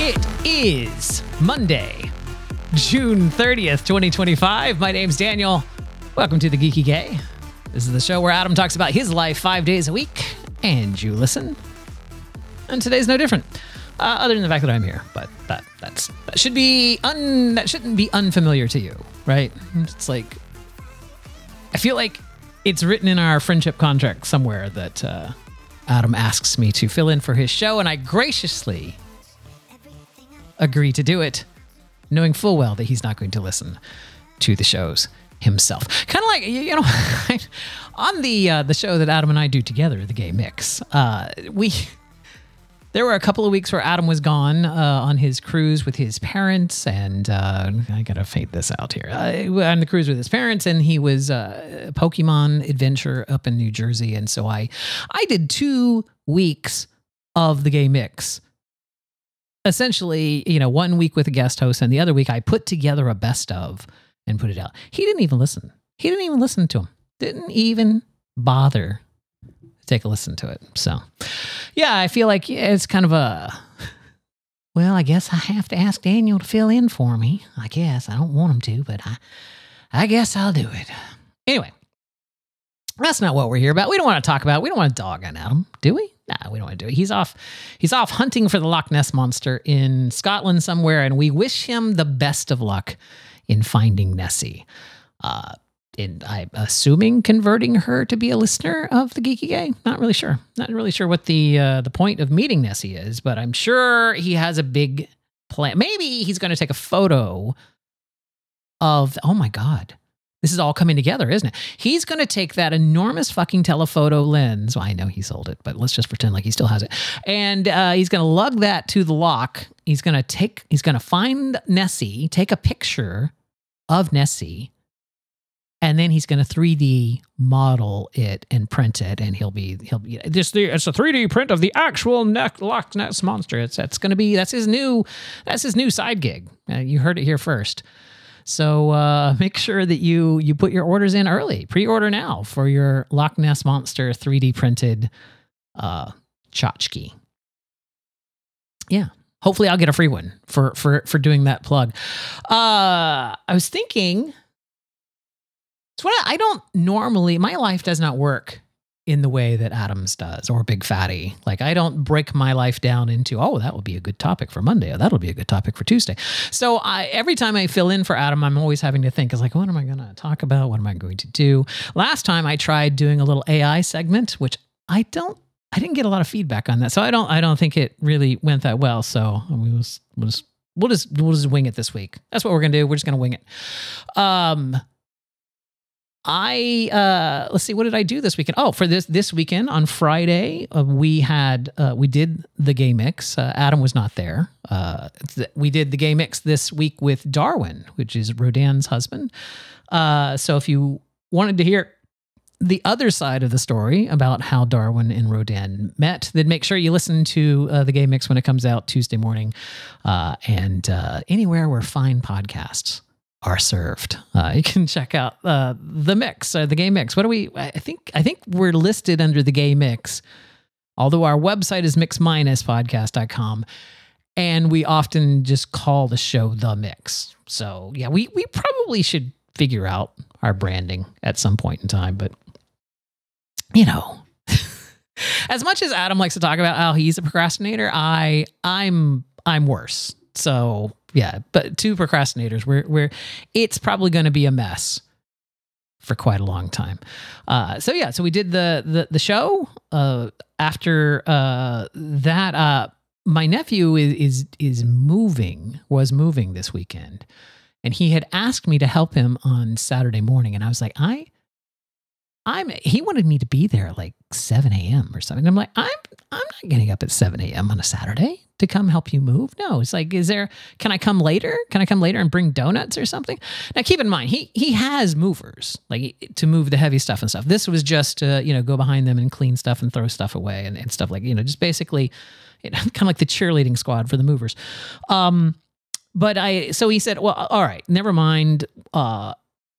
It is Monday, June 30th, 2025. My name's Daniel. Welcome to the Geeky Gay. This is the show where Adam talks about his life 5 days a week, and you listen. And today's no different, other than the fact that I'm here. But that shouldn't be unfamiliar to you, right? It's like, I feel like it's written in our friendship contract somewhere that Adam asks me to fill in for his show, and I graciously agree to do it, knowing full well that he's not going to listen to the shows himself. Kind of like, you know, on the show that Adam and I do together, The Gay Mix, there were a couple of weeks where Adam was gone on his cruise with his parents, and I gotta fade this out here. On the cruise with his parents, and he was Pokemon Adventure up in New Jersey, and so I did 2 weeks of The Gay Mix. Essentially, you know, 1 week with a guest host, and the other week I put together a best of and put it out. He didn't even listen. He didn't even listen to him. Didn't even bother to take a listen to it. So, yeah, I feel like it's kind of well, I guess I have to ask Daniel to fill in for me. I guess. I don't want him to, but I guess I'll do it. Anyway, that's not what we're here about. We don't want to talk about it. We don't want to dog on Adam, do we? Nah, we don't want to do it. He's off hunting for the Loch Ness Monster in Scotland somewhere, and we wish him the best of luck in finding Nessie. And I'm assuming converting her to be a listener of the Geeky Gay. Not really sure. Not really sure what the point of meeting Nessie is, but I'm sure he has a big plan. Maybe he's going to take a photo of. Oh my God. This is all coming together, isn't it? He's going to take that enormous fucking telephoto lens. Well, I know he sold it, but let's just pretend like he still has it. And he's going to lug that to the loch. He's going to find Nessie, take a picture of Nessie, and then he's going to 3D model it and print it. And it's a 3D print of the actual Loch Ness Monster. That's his new side gig. You heard it here first. So make sure that you put your orders in early. Pre-order now for your Loch Ness Monster 3D printed tchotchke. Yeah. Hopefully I'll get a free one for doing that plug. I was thinking, my life does not work in the way that Adam's does, or Big Fatty. Like, I don't break my life down into, that would be a good topic for Monday, or that'll be a good topic for Tuesday. So every time I fill in for Adam, I'm always having to think, what am I going to talk about? What am I going to do? Last time I tried doing a little AI segment, which I didn't get a lot of feedback on that. So I don't think it really went that well. So we'll just wing it this week. That's what we're going to do. We're just going to wing it. Let's see, what did I do this weekend? Oh, for this weekend on Friday, we did the Gay Mix. Adam was not there. We did the Gay Mix this week with Darwin, which is Rodan's husband. So if you wanted to hear the other side of the story about how Darwin and Rodan met, then make sure you listen to the Gay Mix when it comes out Tuesday morning, and anywhere where fine podcasts are served. You can check out the Mix, the Gay Mix. I think we're listed under the Gay Mix, although our website is mix-podcast.com, and we often just call the show The Mix. So yeah, we probably should figure out our branding at some point in time, but you know, as much as Adam likes to talk about how he's a procrastinator, I'm worse. So yeah, but 2 procrastinators, it's probably going to be a mess for quite a long time. So we did the show. After that, my nephew was moving this weekend, and he had asked me to help him on Saturday morning, and I was like, he wanted me to be there like 7 a.m. or something. I'm like, I'm not getting up at 7 a.m. on a Saturday to come help you move. No, it's like, can I come later? Can I come later and bring donuts or something? Now, keep in mind, he has movers, like, to move the heavy stuff and stuff. This was just to, go behind them and clean stuff and throw stuff away and stuff like, just basically, kind of like the cheerleading squad for the movers. So he said, well, all right, never mind.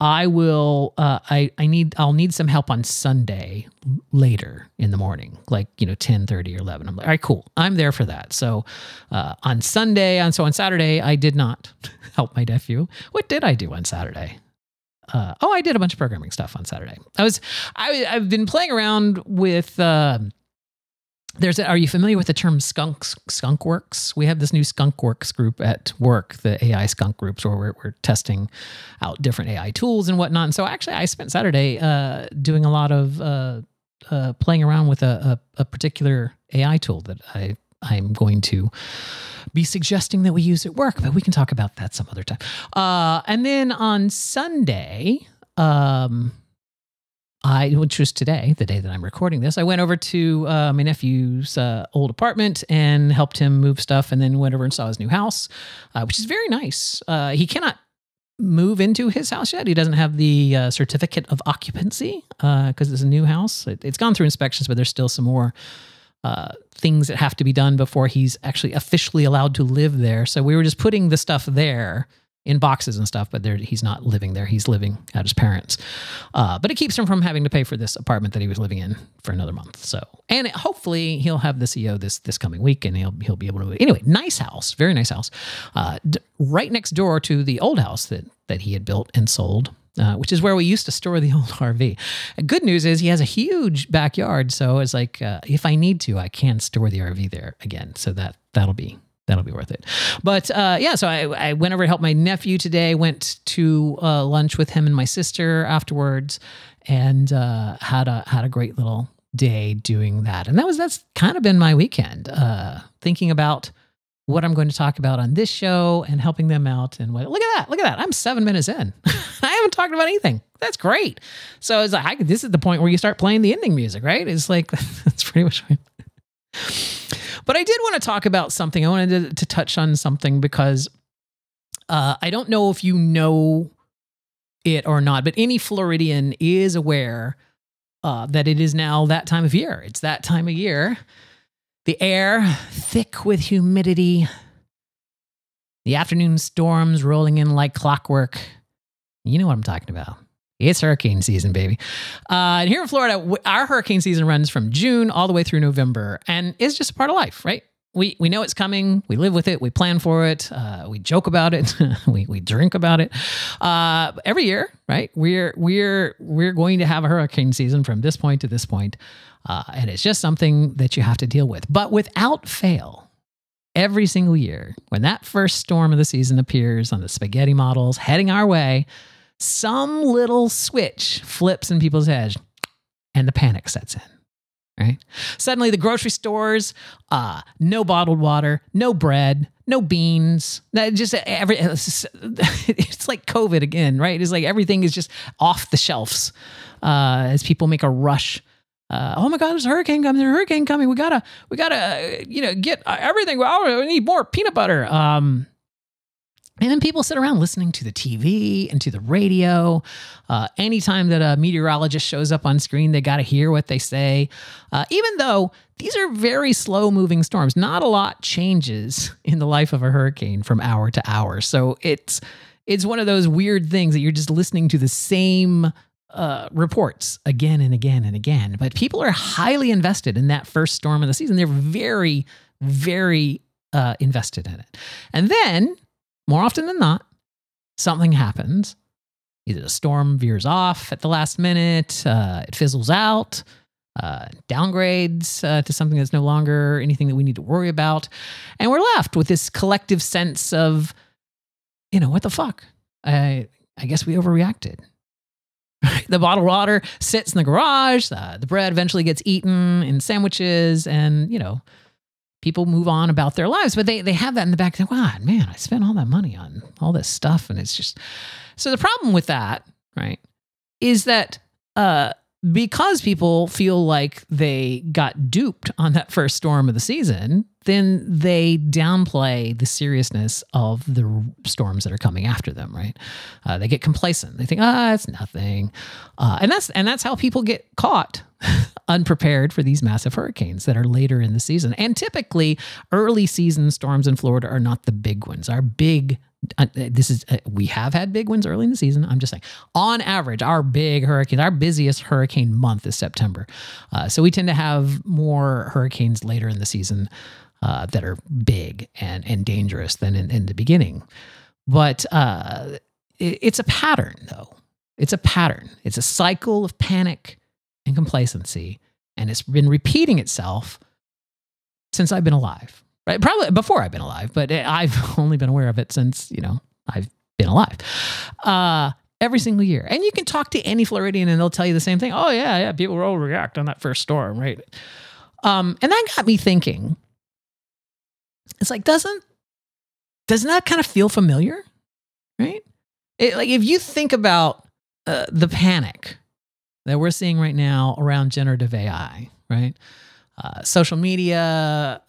I will. I'll need some help on Sunday later in the morning, like 10:30 or 11. I'm like, all right, cool. I'm there for that. So on Saturday, I did not help my nephew. What did I do on Saturday? I did a bunch of programming stuff on Saturday. I've been playing around with. Are you familiar with the term Skunkworks? We have this new Skunkworks group at work, the AI skunk groups, where we're testing out different AI tools and whatnot. And so actually, I spent Saturday doing a lot of playing around with a particular AI tool that I'm going to be suggesting that we use at work, but we can talk about that some other time. And then on Sunday, which was today, the day that I'm recording this, I went over to my nephew's old apartment and helped him move stuff, and then went over and saw his new house, which is very nice. He cannot move into his house yet. He doesn't have the certificate of occupancy because it's a new house. It's gone through inspections, but there's still some more things that have to be done before he's actually officially allowed to live there. So we were just putting the stuff there in boxes and stuff, but he's not living there. He's living at his parents'. But it keeps him from having to pay for this apartment that he was living in for another month. So, and hopefully he'll have the CO this coming week, and he'll be able to. Anyway, nice house, very nice house, right next door to the old house that he had built and sold. Which is where we used to store the old RV. And good news is he has a huge backyard, so it's like if I need to, I can store the RV there again. So that'll be worth it. But so I went over to help my nephew today, went to lunch with him and my sister afterwards, and had a great little day doing that. And that's kind of been my weekend, thinking about what I'm going to talk about on this show and helping them out. And look at that. I'm 7 minutes in. I haven't talked about anything. That's great. So it's like, this is the point where you start playing the ending music, right? It's like, that's pretty much right. But I did want to talk about something. I wanted to touch on something because I don't know if you know it or not, but any Floridian is aware that it is now that time of year. It's that time of year. The air thick with humidity. The afternoon storms rolling in like clockwork. You know what I'm talking about. It's hurricane season, baby. And here in Florida, our hurricane season runs from June all the way through November. And it's just a part of life, right? We know it's coming. We live with it. We plan for it. We joke about it. we drink about it. Every year, right? We're going to have a hurricane season from this point to this point. And it's just something that you have to deal with. But without fail, every single year, when that first storm of the season appears on the spaghetti models heading our way, some little switch flips in people's heads and the panic sets in, right? Suddenly the grocery stores, no bottled water, no bread, no beans. It's like COVID again, right? It's like everything is just off the shelves as people make a rush. Oh my God, there's a hurricane coming. There's a hurricane coming. We gotta, get everything. We need more peanut butter. And then people sit around listening to the TV and to the radio. Anytime that a meteorologist shows up on screen, they got to hear what they say. Even though these are very slow moving storms, not a lot changes in the life of a hurricane from hour to hour. So it's one of those weird things that you're just listening to the same reports again and again and again. But people are highly invested in that first storm of the season. They're very, very invested in it. And then, more often than not, something happens. Either the storm veers off at the last minute, it fizzles out, downgrades to something that's no longer anything that we need to worry about. And we're left with this collective sense of, what the fuck? I guess we overreacted. The bottled water sits in the garage. The bread eventually gets eaten in sandwiches, and, people move on about their lives, but they have that in the back. They go, wow, man, I spent all that money on all this stuff. And it's just, so the problem with that, right, is that because people feel like they got duped on that first storm of the season, then they downplay the seriousness of the storms that are coming after them, right? They get complacent. They think, it's nothing. And that's how people get caught unprepared for these massive hurricanes that are later in the season. And typically, early season storms in Florida are not the big ones. Our big we have had big ones early in the season. I'm just saying, on average, our big hurricanes, our busiest hurricane month is September. So we tend to have more hurricanes later in the season that are big and dangerous than in the beginning. But it's a pattern, though. It's a pattern. It's a cycle of panic and complacency, and it's been repeating itself since I've been alive. Right? Probably before I've been alive, but I've only been aware of it since, I've been alive. Every single year. And you can talk to any Floridian and they'll tell you the same thing. Oh, yeah, people will overreact on that first storm, right? And that got me thinking. It's like, doesn't that kind of feel familiar? Right? Like, if you think about the panic that we're seeing right now around generative AI, right? Social media,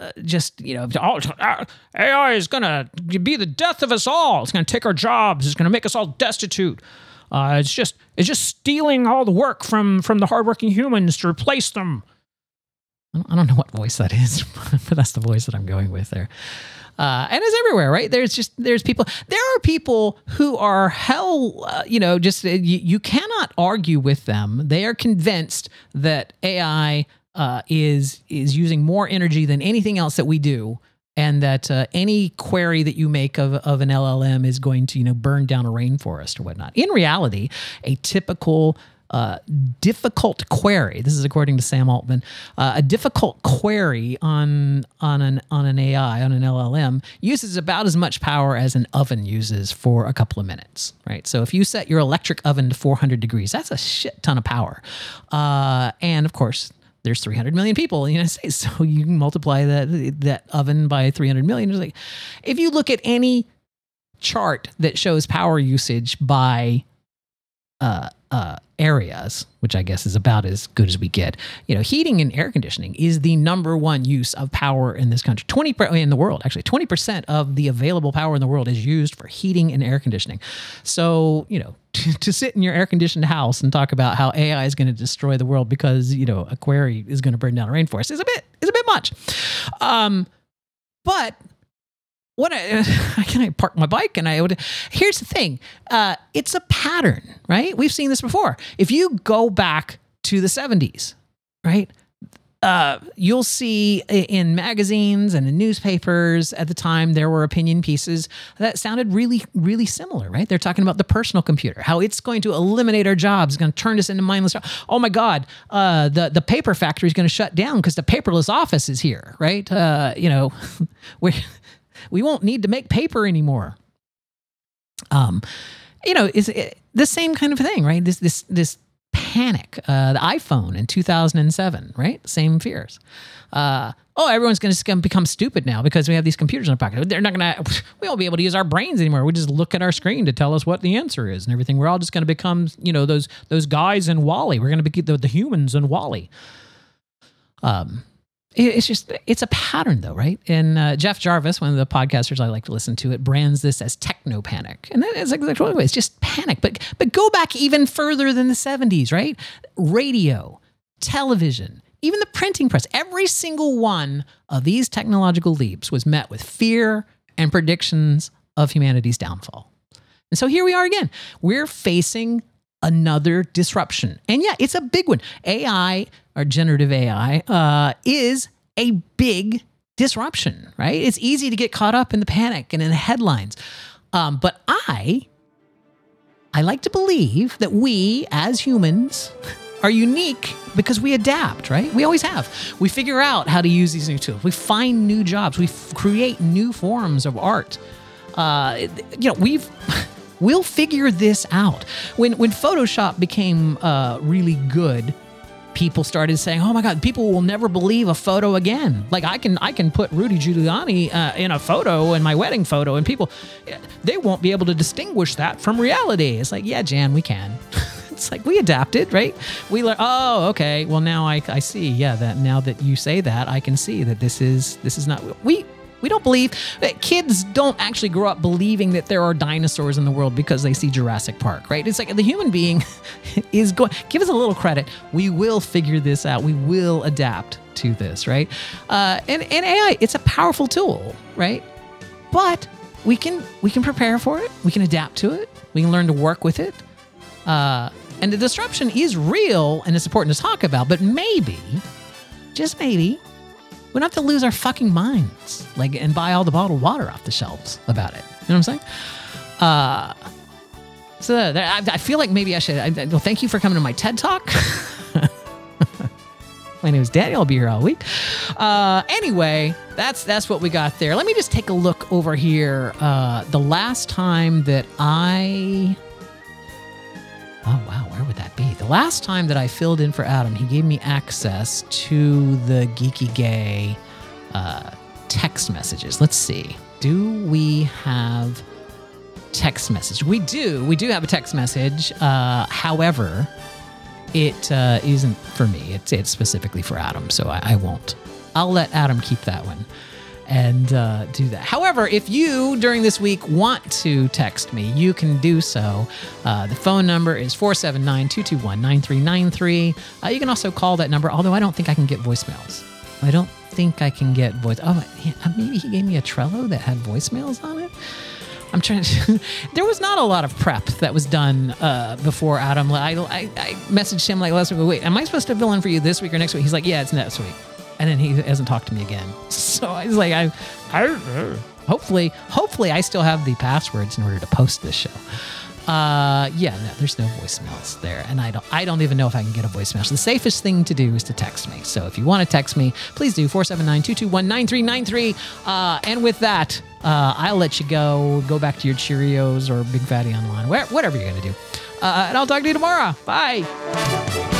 AI is going to be the death of us all. It's going to take our jobs. It's going to make us all destitute. It's just stealing all the work from the hardworking humans to replace them. I don't know what voice that is, but that's the voice that I'm going with there. And it's everywhere, right? There are people who are you cannot argue with them. They are convinced that AI is using more energy than anything else that we do, and that any query that you make of an LLM is going to burn down a rainforest or whatnot. In reality, a typical difficult query, this is according to Sam Altman, a difficult query on an AI, on an LLM, uses about as much power as an oven uses for a couple of minutes, right? So if you set your electric oven to 400 degrees, that's a shit ton of power. And of course, there's 300 million people in the United States, so you can multiply that oven by 300 million. It's like, if you look at any chart that shows power usage by areas, which I guess is about as good as we get, heating and air conditioning is the number one use of power in this country. 20% of the available power in the world is used for heating and air conditioning. So, to sit in your air-conditioned house and talk about how AI is going to destroy the world because, a query is going to burn down a rainforest is a bit much. But what I park my bike and here's the thing. It's a pattern, right? We've seen this before. If you go back to the 70s, right? You'll see in magazines and in newspapers at the time, there were opinion pieces that sounded really, really similar, right? They're talking about the personal computer, how it's going to eliminate our jobs, it's going to turn us into mindless jobs. Oh my God, the paper factory is going to shut down because the paperless office is here, right? We won't need to make paper anymore. Is the same kind of thing, right? This panic. The iPhone in 2007, right? Same fears. Everyone's going to become stupid now because we have these computers in our pocket. We won't be able to use our brains anymore. We just look at our screen to tell us what the answer is and everything. We're all just going to become, those guys in WALL-E. We're going to be the humans in WALL-E. It's a pattern though, right? And Jeff Jarvis, one of the podcasters I like to listen to, it brands this as techno panic. And that is exactly what it is. It's just panic. But go back even further than the 70s, right? Radio, television, even the printing press, every single one of these technological leaps was met with fear and predictions of humanity's downfall. And so here we are again. We're facing another disruption. And yeah, it's a big one. AI, or generative AI, is a big disruption, right? It's easy to get caught up in the panic and in the headlines. But I like to believe that we, as humans, are unique because we adapt, right? We always have. We figure out how to use these new tools. We find new jobs. We create new forms of art. We'll figure this out. When Photoshop became really good, people started saying, "Oh my God, people will never believe a photo again." Like I can put Rudy Giuliani in a photo, in my wedding photo, and people, they won't be able to distinguish that from reality. It's like, yeah, Jan, we can. It's like we adapted, right? We learned. Oh, okay. Well, now I see. Yeah, that now that you say that, I can see that this is not. We don't believe that kids don't actually grow up believing that there are dinosaurs in the world because they see Jurassic Park, right? It's like the human being is going, give us a little credit. We will figure this out. We will adapt to this, right? And AI, it's a powerful tool, right? But we can prepare for it. We can adapt to it. We can learn to work with it. And the disruption is real and it's important to talk about, but maybe, just maybe, we don't have to lose our fucking minds, like, and buy all the bottled water off the shelves about it. You know what I'm saying? So I feel like maybe I should. Well, thank you for coming to my TED Talk. My name is Daniel. I'll be here all week. Anyway, that's what we got there. Let me just take a look over here. The last time that oh, wow, where would that be? The last time that I filled in for Adam, he gave me access to the Geeky Gay text messages. Let's see. Do we have text message? We do. We do have a text message. However, it isn't for me. It's specifically for Adam, so I won't. I'll let Adam keep that one and do that. However, if you, during this week, want to text me, you can do so. The phone number is 479-221-9393. You can also call that number, although I don't think I can get voicemails. I don't think I can get voice. Oh, yeah, maybe he gave me a Trello that had voicemails on it. I'm trying to. There was not a lot of prep that was done before Adam. I messaged him like last week. Wait, am I supposed to fill in for you this week or next week? He's like, yeah, it's next week. And then he hasn't talked to me again. So I was like, hopefully I still have the passwords in order to post this show. No, there's no voicemails there. And I don't even know if I can get a voicemail. So the safest thing to do is to text me. So if you want to text me, please do 479-221-9393. And with that, I'll let you go back to your Cheerios or Big Fatty Online, whatever you're going to do. And I'll talk to you tomorrow. Bye.